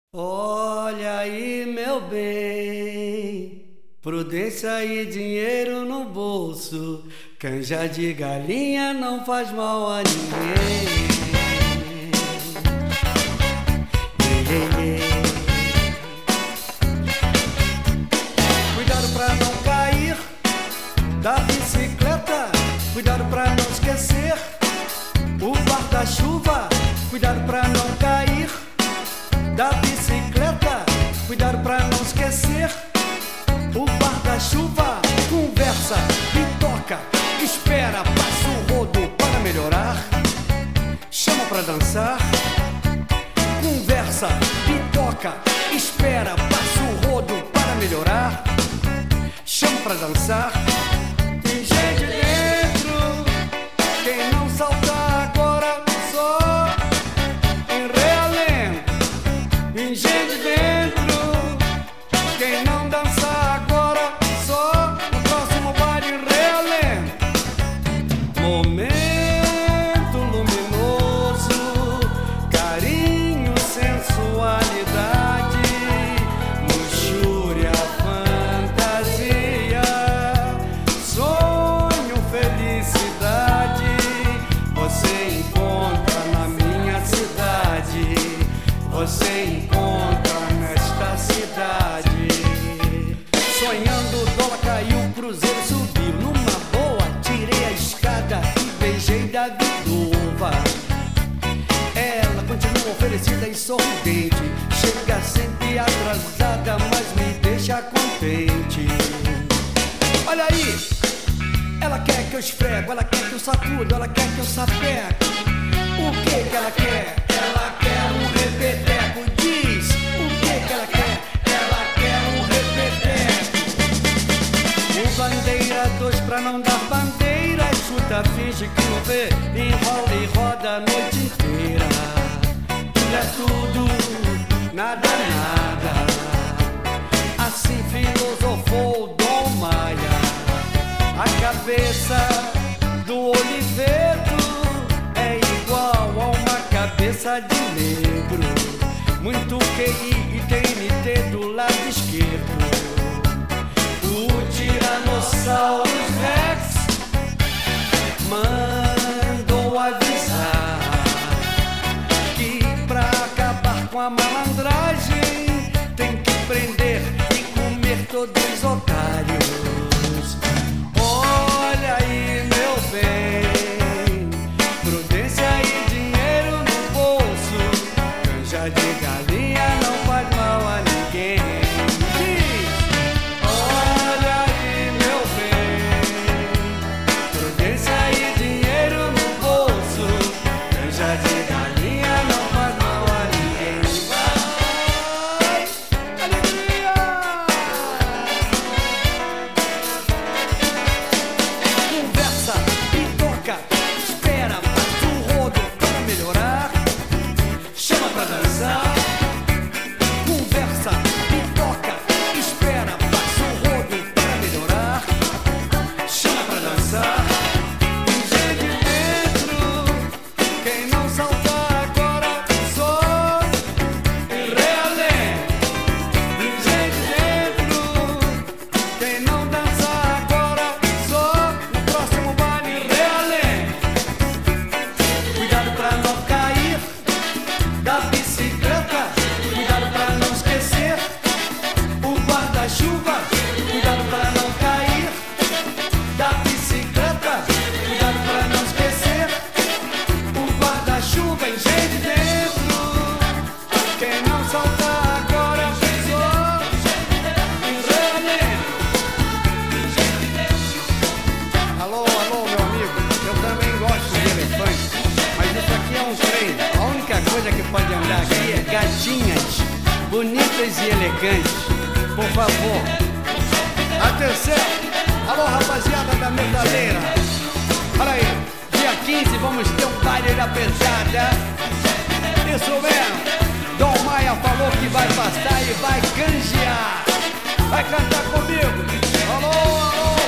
Olha aí, meu bem, prudência e dinheiro no bolso, canja de galinha não faz mal a ninguém. Cuidado pra não cair da bicicleta, cuidado pra não esquecer o guarda-chuva, cuidado pra não cair da bicicleta, cuidado pra não esquecer o guarda-chuva. Conversa e toca, espera, passa o rodo para melhorar, chama pra dançar. Conversa e toca, espera, passa o rodo para melhorar, chama pra dançar. Tem gente dentro, quem não salta agora só em realengo. Tem gente dentro, quem não dança agora só no próximo baile em realengo. Momento luminoso, carinho, sensualidade, luxúria, fantasia, sonho, felicidade. Você encontra na minha cidade, você encontra nesta cidade. Sonhando, o dólar caiu, o cruzeiro subiu. Numa boa, tirei a escada e beijei da viúva. Ela continua oferecida e sorridente, chega sempre atrasada, mas me deixa contente. Olha aí, ela quer que eu esfrego, ela quer que eu sacudo, ela quer que eu sapeco. O que ela quer? Ela quer um repeteco. Diz, o que ela quer? Ela quer um repeteco. O bandeira 2 pra não dar bandeira, chuta, finge que não vê, enrola e roda a noite inteira. Tudo é tudo, nada é nada. Assim filosofou o Dom Maia. A cabeça do Oliveto é igual a uma cabeça de negro. Muito QI e TNT do lado esquerdo. O Tiranossauro Rex mandou avisar que pra acabar com a malandragem tem que prender e comer todos os otários. Olha aí, meu bem, prudência e dinheiro no bolso, canja de galinha não faz mal a ninguém. Diz, olha aí, meu bem, prudência e dinheiro no bolso, canja de galinha não faz mal a ninguém. Vai, alegria! Conversa e toca, espera, bate o rodo para melhorar, chama pra dançar. Conversa e toca, espera, passa o rodo para melhorar, chama pra dançar. Tem gente dentro, quem não salta agora só em realengo. Tem gente dentro, quem não dança agora só no próximo baile em realengo. Cuidado pra não cair da bicicleta, cuidado pra não esquecer o guarda-chuva, cuidado pra não cair da bicicleta, cuidado pra não esquecer o guarda-chuva. Em gente dentro, quem não salta agora só em realengo. Alô, alô, meu amigo, eu também gosto de elefante, mas isso aqui é um trem. A única coisa que pode andar aqui é gatinhas bonitas e elegantes. Por favor, atenção, alô, rapaziada da metaleira. Olha aí, dia 15 vamos ter um baile da pesada. Isso mesmo, Dom Maia falou que vai passar e vai canjear. Vai cantar comigo. Alô, alô.